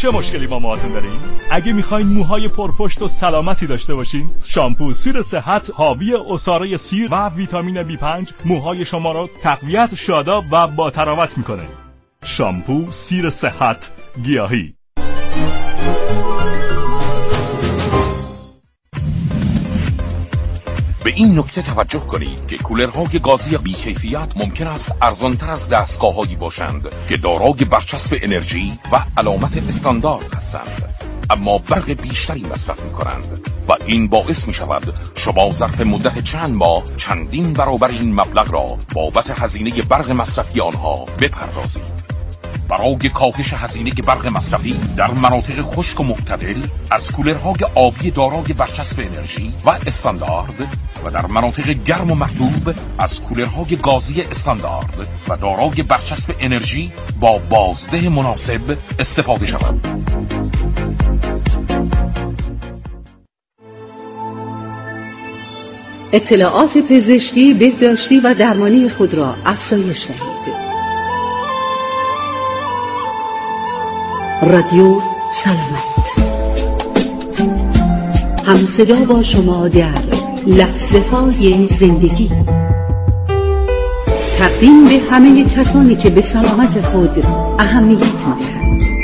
چه مشکلی با موهاتون دارین؟ اگه میخواین موهای پرپشت و سلامتی داشته باشین، شامپو سیر صحت حاوی عصاره سیر و ویتامین B5 موهای شما رو تقویت، شاداب و با تراوت میکنه. شامپو سیر صحت گیاهی. به این نکته توجه کنید که کولرهای گازی بی‌کیفیت ممکن است ارزان‌تر از دستگاه‌هایی باشند که دارای برچسب انرژی و علامت استاندارد هستند، اما برق بیشتری مصرف می‌کنند و این باعث می‌شود شما ظرف مدت چند ماه چندین برابر این مبلغ را بابت هزینه برق مصرفی آنها بپردازید. برای کاهش هزینه برق مصرفی در مناطق خشک و معتدل از کولرهای آبی دارای برچسب انرژی و استاندارد و در مناطق گرم و مرطوب از کولرهای گازی استاندارد و دارای برچسب انرژی با بازده مناسب استفاده شود. اطلاعات پزشکی، بهداشتی و درمانی خود را افزایش دهید. رادیو سلامت، همصدا با شما در لحظه‌های زندگی. تقدیم به همه کسانی که به سلامت خود اهمیت می‌دهند.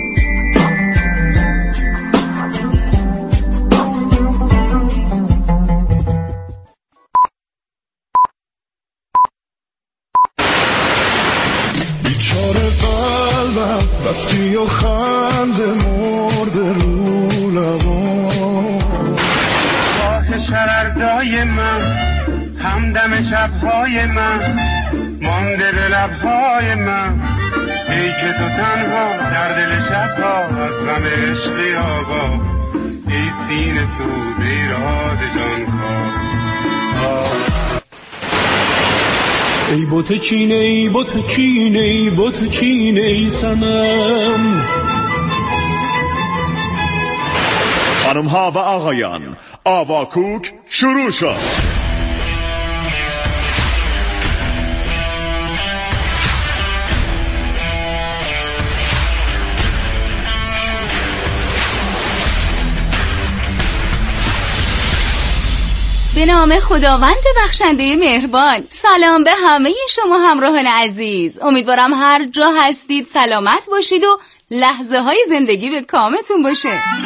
رفتی و خنده مرده رو لبان، راه شرردای من، همدم شبهای من، مانده به لبهای من، ای که تو تنها در دل شبها از غم عشقی آگاه، ای سینه سوز ایراد جانکاه. ای بوت چینه، ای بوت چینه، ای بوت چینه، ای سنم. خانم ها و آقایان، آواکوک شروع شد. به نام خداوند بخشنده مهربان. سلام به همه شما همراهان عزیز. امیدوارم هر جا هستید سلامت باشید و لحظه های زندگی به کامتون باشه.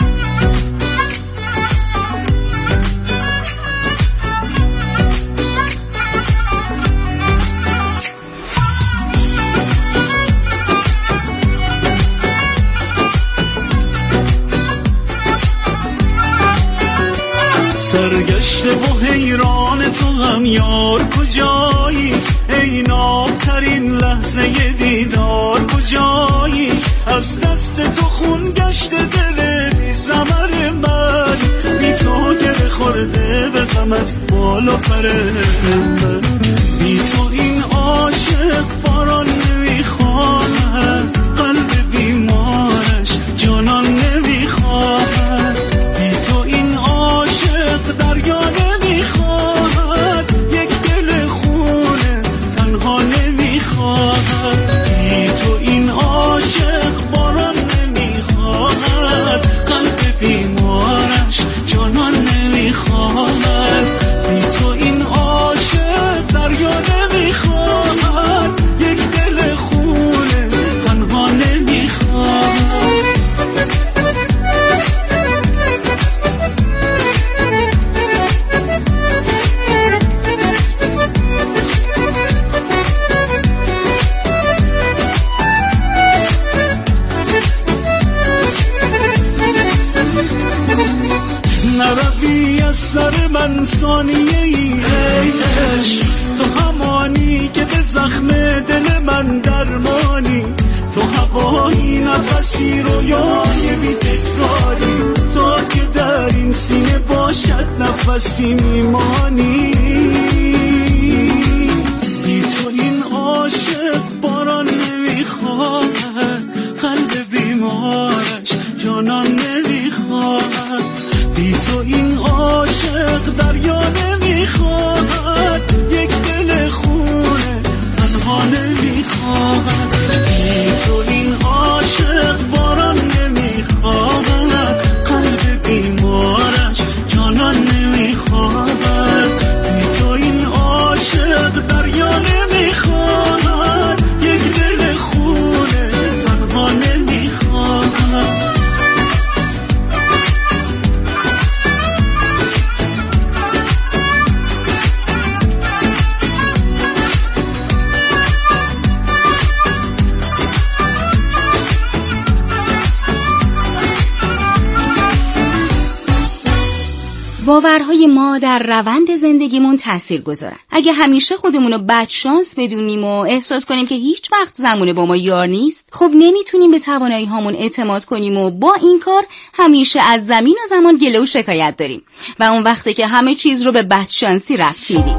سرگشته و حیران تو هم یار کجایی، ای نابترین لحظه دیدار کجایی، از دست تو خون گشته دل بی ثمر من، بی تو گره خورده به غمت بال و پر من، بی تو این عاشق باران نمیخواهد، قلب بیمارش جانان نمیخواهد، بی تو این دریا نمیخواهد، یک دل خونه تنها نمیخواهد، بی تو این عاشق باران نمیخواهد، قلب بیمارش جانان نمیخواهد، بی تو این عاشق دریا نمیخواهد، یک دل خونه تنها نمیخواهد. نروی از سر من ثانیه ای عشق، تو همانی که به زخم دل من درمانی، تو هوایی نفسی رویای بی تکراری، تا که در این سینه باشد نفسی میمانی، بی تو این عاشق باران نمیخواهد، قلب بیمارش جانان نمیخواهد، بی تو این عاشق دریا نمیخواهد، یک دل خونه تنها نمیخواهد، بی تو این عاشق باران نمیخواهد، باورهای ما در روند زندگیمون تأثیر گذارن. اگه همیشه خودمونو بدشانس بدونیم و احساس کنیم که هیچ وقت زمونه با ما یار نیست، خب نمیتونیم به توانایی هامون اعتماد کنیم و با این کار همیشه از زمین و زمان گله و شکایت داریم و اون وقته که همه چیز رو به بدشانسی ربط میدیم.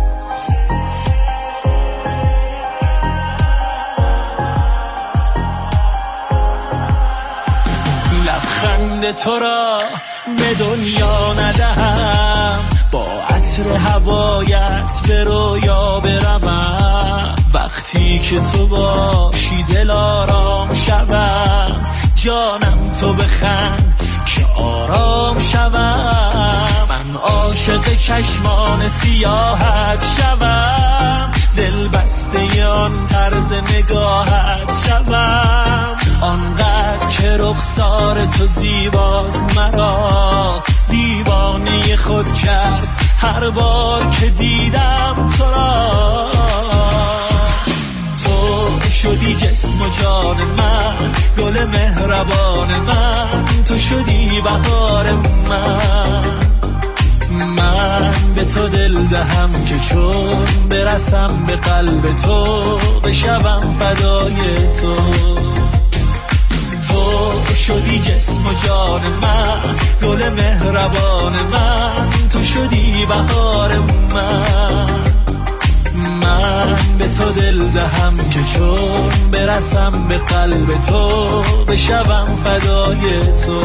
لبخند تو را به دنیا ندهم، با عطر هوایت به رویا بروم. وقتی که تو باشی دل آرام شوم، جانم تو بخند که آرام شوم. من عاشق چشمان سیاحت شوم، دل بسته آن طرز نگاهت شوم. آنقدر که رخسار تو زیباست مرا دیوانه خود کرد هر بار که دیدم تو را. تو شدی جسم و جان من، گل مهربان من، تو شدی بهار من به تو دل دهم که چون برسم به قلب تو بشوم فدای تو. تو شدی جسم و جان من، گل مهربان من، تو شدی بهار من به تو دل دهم که چون برسم به قلب تو بشوم فدای تو.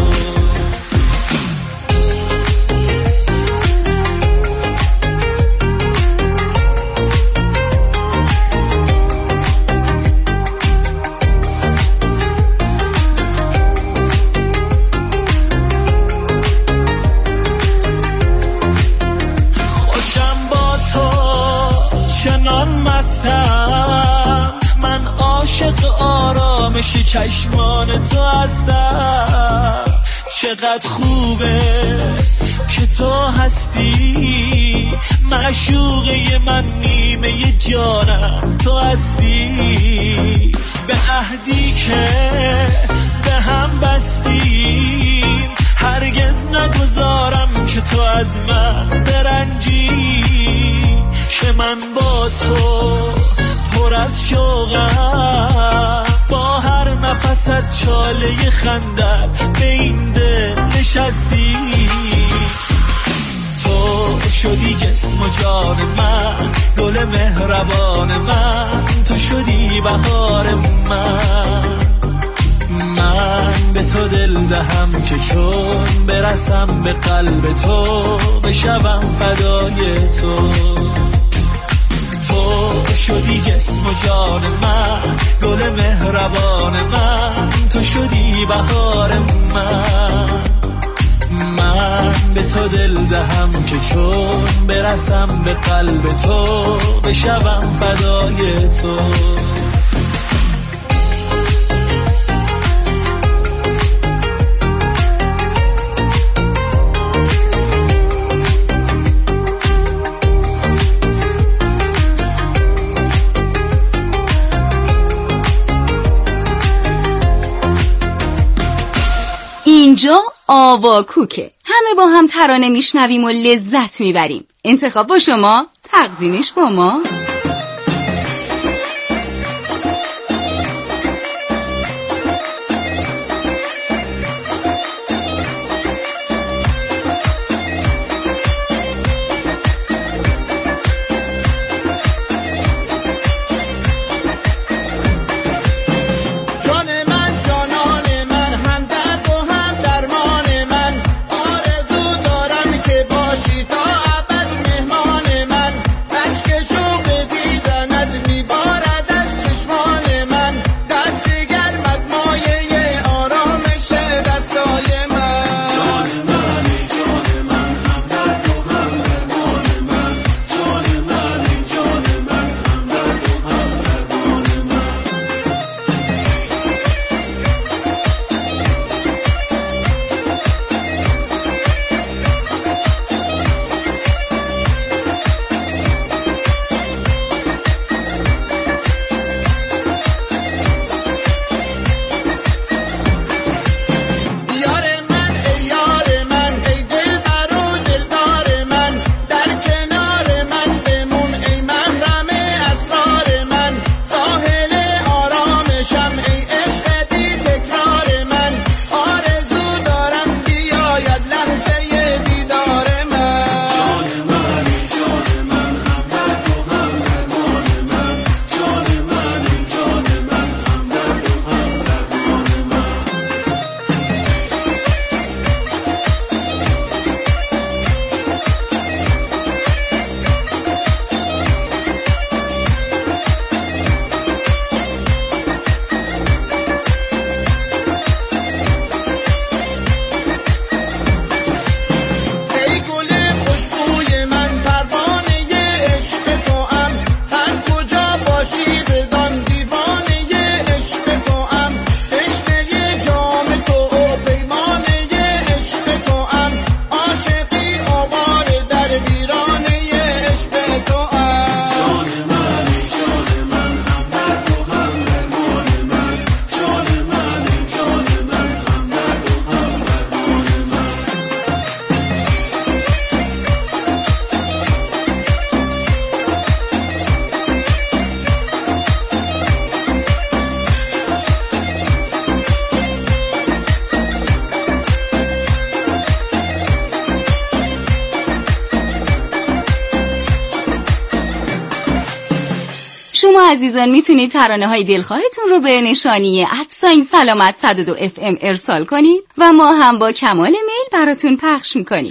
من عاشق آرامش چشمان تو هستم. چقدر خوبه که تو هستی، معشوقه من، نیمه جانم تو هستی. به عهدی که به هم بستیم هرگز نگذارم که تو از من برنجی. که من با تو پر از شوقم، با هر نفست چاله خندت به این دل نشستی. تو شدی جسم و جان من، گل مهربان من، تو شدی بهار من به تو دل دهم که چون برسم به قلب تو بشوم فدای تو. تو شدی جسم و جان من، گل مهربان من، تو شدی بهار من به تو دل دهم که چون برسم به قلب تو بشوم فدای تو. اینجا آواکوکه، همه با هم ترانه میشنویم و لذت میبریم. انتخاب با شما، تقدیمش با ما. آرزو دارم که باشی تا ابد مهمان من. عشق شوق شما عزیزان میتونید ترانه های دلخواهتون رو به نشانی @سلامت 102 FM ارسال کنید و ما هم با کمال میل براتون پخش میکنیم.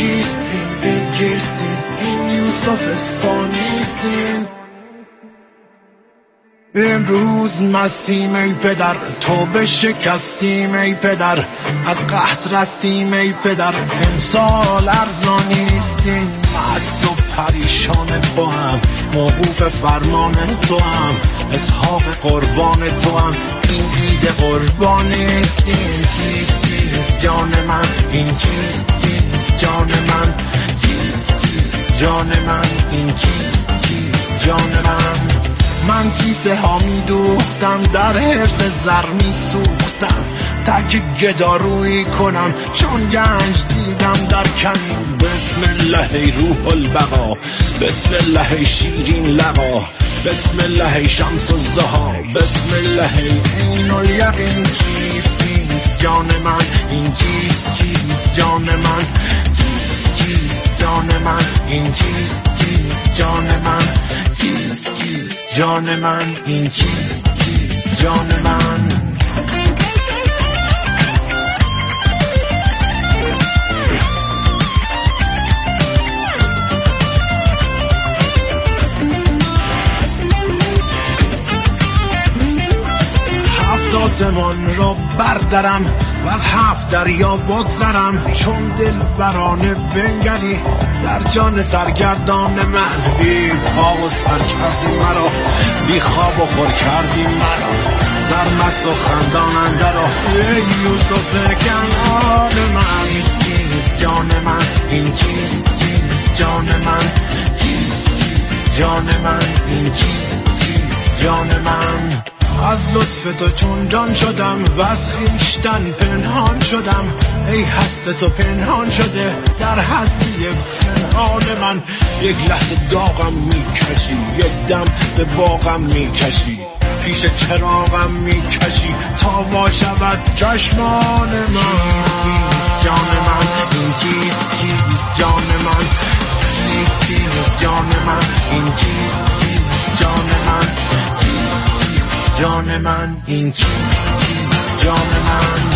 امروز مستیم ای پدر، تو به شکستیم ای پدر، از قحط رستیم ای پدر، امسال ارزانیستیم، مست و پریشان تو هم، موقوف فرمان تو هم، اسحاق قربان تو هم، این عید قربانیستیم. کیست کیست جان من، این کیست کیست جان من، کیست کیست جان من، این کیست کیست جان من. من کیسه ها می دوختم، در حرص زر می سوختم، ترک گدارویی کنم چون گنج دیدم در کمین. بسم الله ای روح البقا، بسم الله ای شیرین لقا، بسم الله ای شمس الضحی، بسم الله ای عین الیقین. کیست کیست جان من، این کیست کیست جان من، کیست کیست جان من، این کیست کیست جان من، کیست کیست جان من، این کیست کیست جان من. آسمان رو بردارم و از 7 دریا بگذرم، چون دل برانه بنگری در جان سرگردان من. بی پا و سر کردی مرا، بی خواب و خور کردی مرا، سرمست و خنداننده را ای یوسف کنعان من. کیست جان من، این کیست کیست جان من، کیست کیست جان من، این کیست کیست جان من. از لطف تو چون جان شدم و از خویشتن پنهان شدم، ای هست تو پنهان شده در هستی پنهان من. یک لحظه داغم میکشی، یک دم به باغم میکشی، پیش چراغم میکشی تا وا شود چشمان من. کیست جان من، این کیست کیست جان من، کیست کیست جان من، این کیست کیست جان من، جان من، این کیست کیست جان من.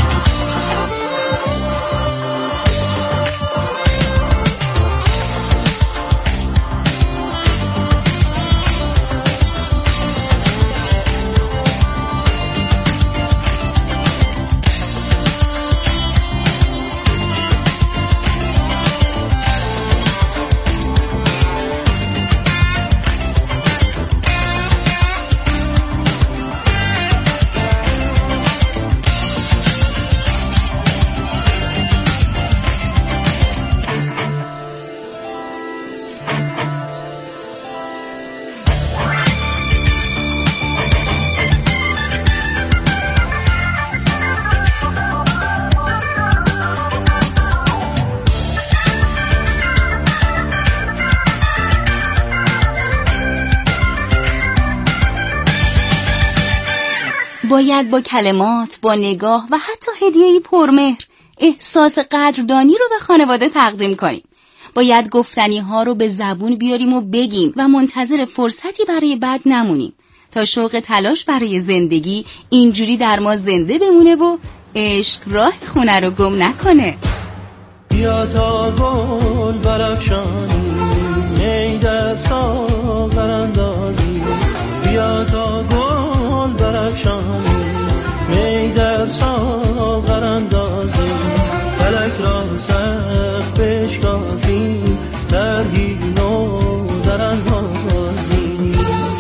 باید با کلمات، با نگاه و حتی هدیه‌ای پرمهر احساس قدردانی رو به خانواده تقدیم کنیم. باید گفتنی ها رو به زبون بیاریم و بگیم و منتظر فرصتی برای بعد نمونیم تا شوق تلاش برای زندگی اینجوری در ما زنده بمونه و عشق راه خونه رو گم نکنه. بیا تا گل برافشانی، می در ساغر اندازی، بیا تا گل برافشانی، می در ساغر اندازی، فلک را سقف بشکافی، طرحی نو در اندازی.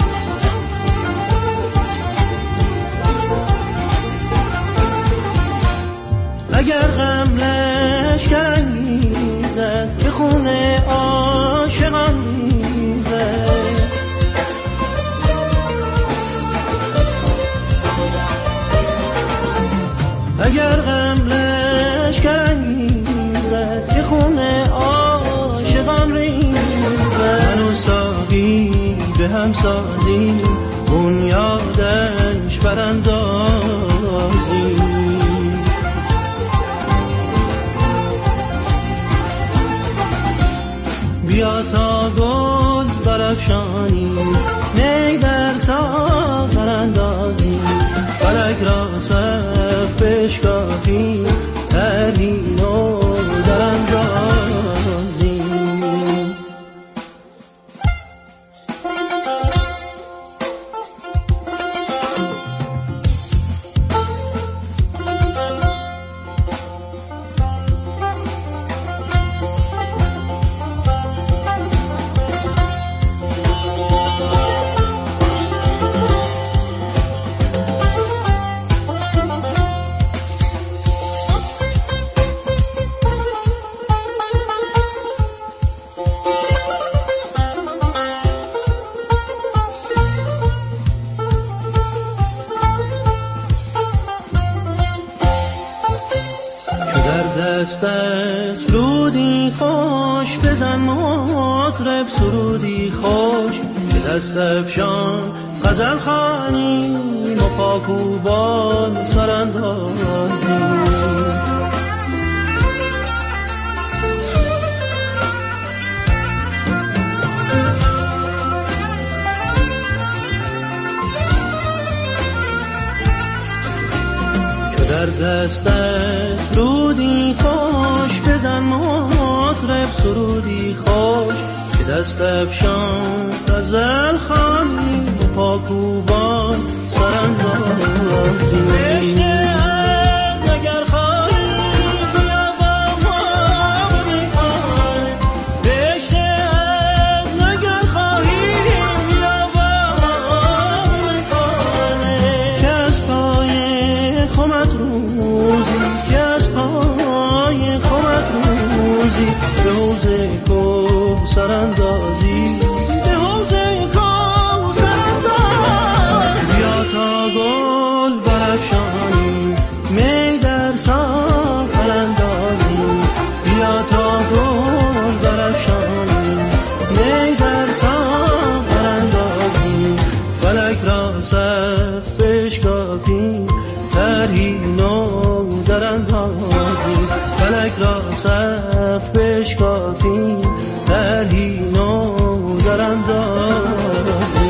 اگر غم لشکر میزد که خونه عاشقان میزد، اگر غم لشکر میزد که خونه عاشقان ریزد، من و ساقی به هم سازی، بنیادش براندازی. بیا تا گل برافشانی، می در ساغر اندازیم، فلک را سقف بشکافیم، ترهیم و در اندازیم. دستت سرودی خوش بزن مطرب، سرودی خوش که دست افشان غزل خوانیم و پاکوبان سراندازیم. در دستت سرودی خوش بزن مطرب، سرودی خوش که دست افشان غزل خوانی پاکوبان سراندازیم. عشق اگر خواهی بیا با ما بخوان، عشق اگر خواهی بیا با ما بخوان، که از پای خمت روزی، که از پای خمت روزی به حوض کوثر اندازی، به حوض کوثر اندازی. بیا تا گل برافشانی، می در ساغر اندازی، بیا تا گل برافشانی، می در ساغر اندازی. فلک را سقف بشکافیم، ترهیم و در اندازیم. فلک را سقف بشکافیم، ترهیم و در اندازیم.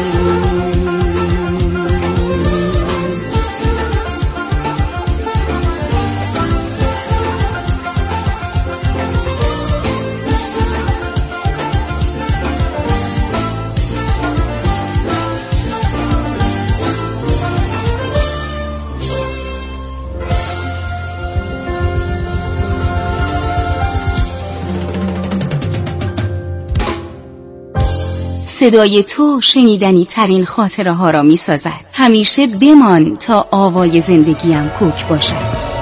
صدای تو شنیدنی ترین خاطره ها را می سازد. همیشه بمان تا آوای زندگیم کوک باشد.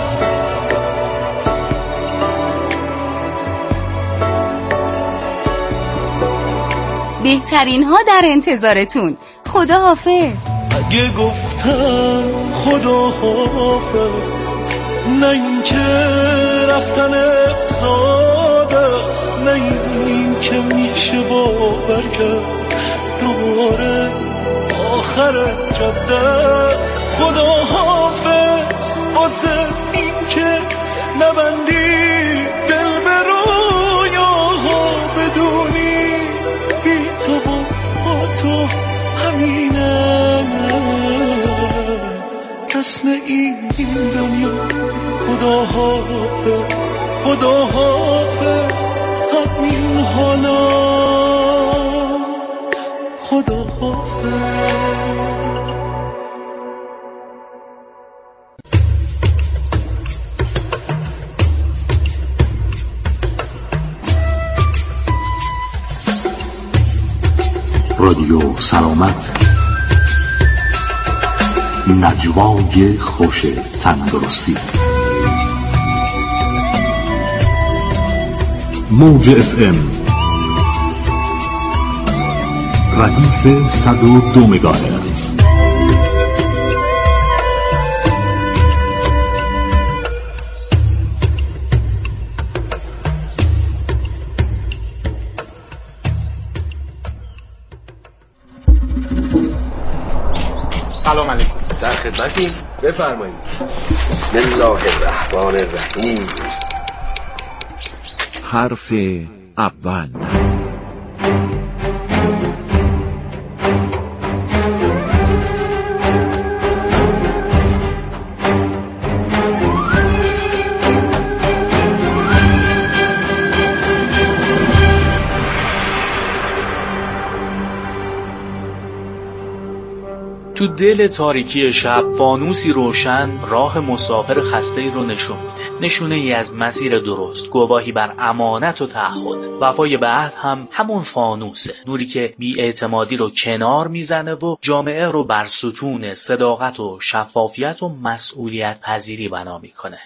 بهترین ها در انتظارتون. خدا حافظ. اگه گفتم خدا حافظ، نه این که رفتنت ساده است، نه این که میشه باور کرد دوباره آخر جاده است. خدا حافظ واسه این که نبندی دل به رویاها، بدونی بی تو با تو همینه، کس نه این دنیا. خدا حافظ، خدا حافظ همین حالا. خدا حافظ. رادیو سلامت، نجوای خوش تندرستی. موج FM ردیف 102 مگاهرتز. سلام علیکم. در خدمتیم، بفرمایید. بسم الله الرحمن الرحیم. حرف اول. تو دل تاریکی شب فانوسی روشن راه مسافر خسته‌ای رو نشون میده. نشونه ای از مسیر درست، گواهی بر امانت و تعهد. وفای به عهد هم همون فانوسه، نوری که بی‌اعتمادی رو کنار میزنه و جامعه رو بر ستون صداقت و شفافیت و مسئولیت پذیری بنا میکنه.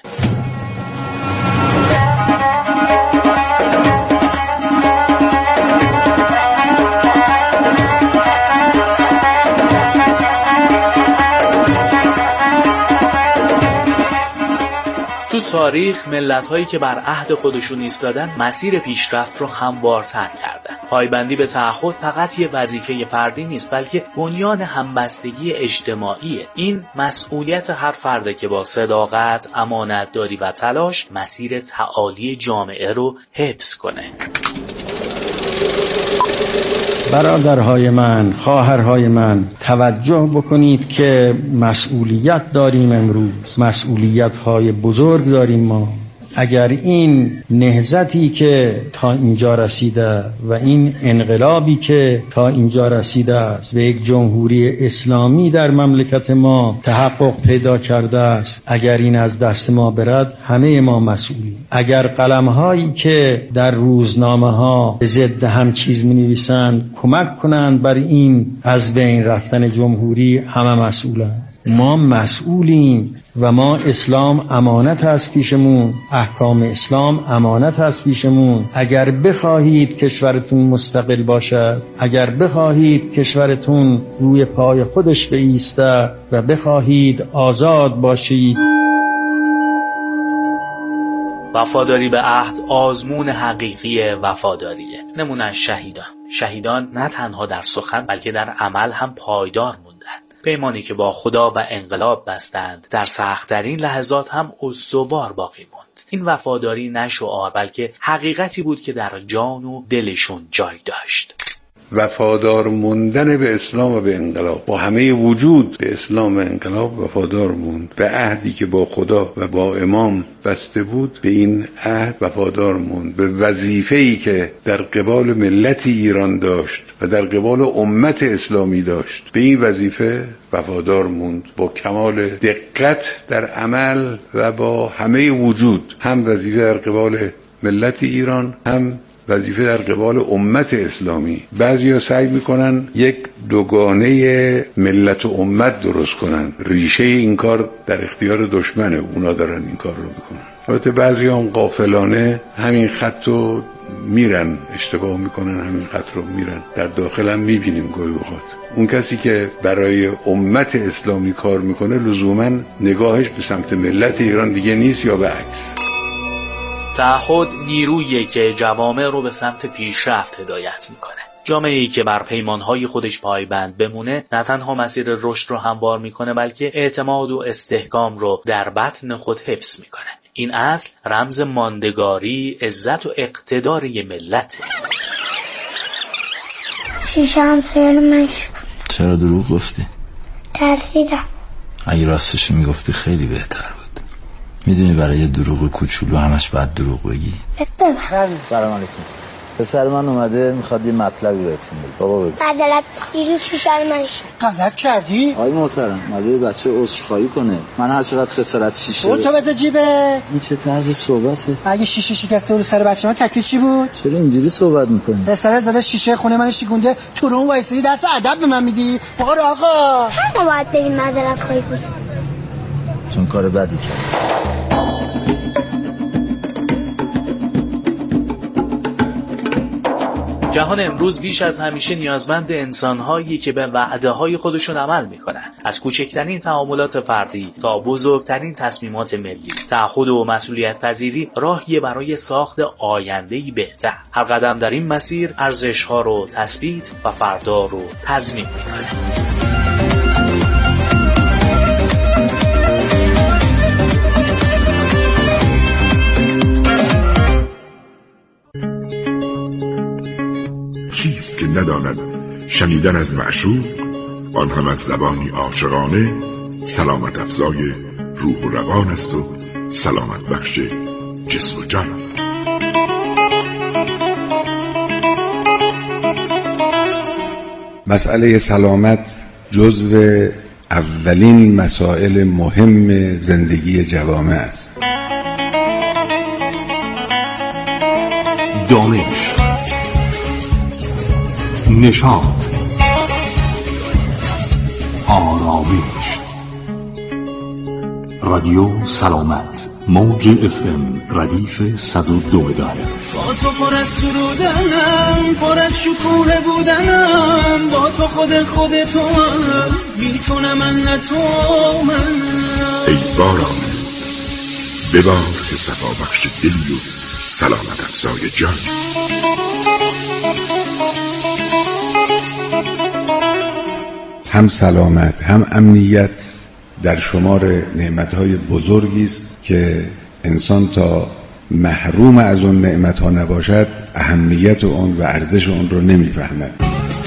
تو تاریخ ملت‌هایی که بر عهد خودشون ایستادن مسیر پیشرفت رو هموارتر کردن. پایبندی به تعهد فقط یه وظیفه فردی نیست، بلکه بنیان همبستگی اجتماعیه. این مسئولیت هر فرده که با صداقت، امانتداری و تلاش مسیر تعالی جامعه رو حفظ کنه. برادرهای من، خواهرهای من، توجه بکنید که مسئولیت داریم امروز، مسئولیت‌های بزرگ داریم ما. اگر این نهضتی که تا اینجا رسیده و این انقلابی که تا اینجا رسیده است و یک جمهوری اسلامی در مملکت ما تحقق پیدا کرده است، اگر این از دست ما برد همه ما مسئولیم. اگر قلم‌هایی که در روزنامه‌ها ضد هم چیز می‌نویسند کمک کنند بر این از بین رفتن جمهوری، همه مسئولند. ما مسئولیم و ما اسلام امانت است پیشمون، احکام اسلام امانت است پیشمون. اگر بخواهید کشورتون مستقل باشد، اگر بخواهید کشورتون روی پای خودش بایسته و بخواهید آزاد باشید، وفاداری به عهد آزمون حقیقی وفاداریه. نمونه‌اش شهیدان نه تنها در سخن بلکه در عمل هم پایدار موندند. پیمانی که با خدا و انقلاب بستند در سخت‌ترین لحظات هم استوار باقی موند. این وفاداری نه شعار بلکه حقیقتی بود که در جان و دلشون جای داشت. وفادار موندن به اسلام و به انقلاب، با همه وجود به اسلام و انقلاب وفادار موند. به عهدی که با خدا و با امام بسته بود به این عهد وفادار موند. به وظیفه‌ای که در قبال ملت ایران داشت و در قبال امت اسلامی داشت به این وظیفه وفادار موند. با کمال دقت در عمل و با همه وجود، هم وظیفه در قبال ملت ایران، هم وظیفه در قبال امت اسلامی. بعضیا سعی میکنن یک دوگانه ملت و امت درست کنن. ریشه این کار در اختیار دشمنه، اونا دارن این کار رو میکنن. البته بعضیا هم غافلانه همین خط رو میرن، اشتباه میکنن، همین خط رو میرن. در داخل هم میبینیم گاهی اوقات اون کسی که برای امت اسلامی کار میکنه لزوما نگاهش به سمت ملت ایران دیگه نیست یا به عکس. تعهد نیرویی که جوامع رو به سمت پیشرفت هدایت میکنه. جامعه‌ای که بر پیمانهای خودش پایبند بمونه نه تنها مسیر رشد رو هموار میکنه بلکه اعتماد و استحکام رو در بطن خود حفظ میکنه. این اصل رمز ماندگاری، عزت و اقتدار یه ملته. شیشم فرمش. چرا دروغ گفتی؟ ترسیدم. اگه راستشو میگفتی خیلی بهتر بود. میدونی برای یه دروغ کوچولو همش باید دروغ بگی. سلام علیکم. پسر من اومده میخواد یه مطلبی بهتون بگه. بابا بگو. معذرت دیروز شیشم منش. غلط کردی؟ آقای محترم اومده بچه عذرخواهی کنه. من هر چقدر خسارت شیشه تو بذار جیبت. این چه طرز صحبته؟ اگه شیشه شکسته رو سر بچه من تکلیف چی بود؟ چرا اینجوری صحبت میکنی؟ پسر زده شیشه خونه من شیگونده تو رو اون وایسادی درس ادب به من میدی؟ آقا چرا باید بریم معذرت خواهی کنی؟ چون کار بدی کرد. جهان امروز بیش از همیشه نیازمند انسان‌هایی که به وعده‌های خودشون عمل می‌کنن. از کوچکترین تعاملات فردی تا بزرگترین تصمیمات ملی، تعهد و مسئولیت پذیری راهیه برای ساخت آینده‌ای بهتر. هر قدم در این مسیر ارزش‌ها رو تثبیت و فردا رو تضمین می‌کنه. کیست که نداند شنیدن از معشوق، آن هم از زبانی عاشقانه، سلامت افزای روح و روان است و سلامت بخش جسم و جان. مسئله سلامت جزو اولین مسائل مهم زندگی جوامع است. دانش، نشاط، آرامش. رادیو سلامت، موج FM ردیف 102 مگاهرتز. با تو پر از سرودنم، پر از شکوه بودنم، با تو خودتو هم میتونم من نه تو من. ای باران ببار که صفا بخش دلی و سلامت افزای جان. هم سلامت هم امنیت در شمار نعمتهای بزرگی است که انسان تا محروم از اون نعمتها نباشد اهمیت اون و ارزش اون رو نمیفهمد.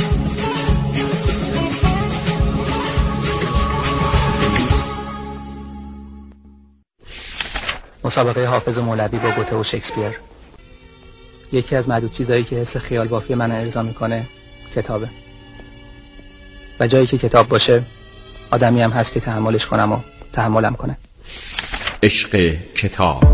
مسابقه حافظ مولوی با گوته و شکسپیر. یکی از معدود چیزایی که حس خیال بافی من ارضا میکنه کتابه. و جایی که کتاب باشه آدمی هم هست که تحملش کنم و تحملم کنه. عشق کتاب.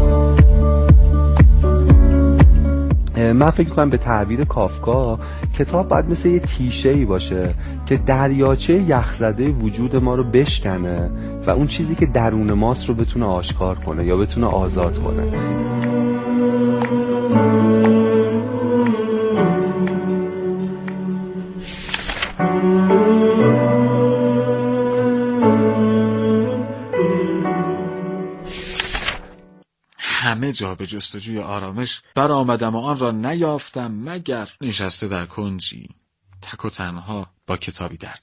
من فکر کنم به تعبیر کافکا کتاب باید مثل یه تیشه‌ای باشه که دریاچه یخزده وجود ما رو بشکنه و اون چیزی که درون ماست رو بتونه آشکار کنه یا بتونه آزاد کنه. همه جا به جستجوی آرامش برآمدم و آن را نیافتم مگر نشسته در کنجی تک و تنها با کتابی در